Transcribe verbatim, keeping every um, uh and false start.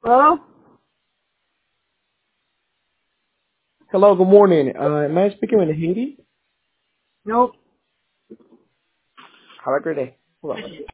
Hello? Hello, good morning. Uh, am I speaking with Haiti? Nope. Have a great day. Hold on.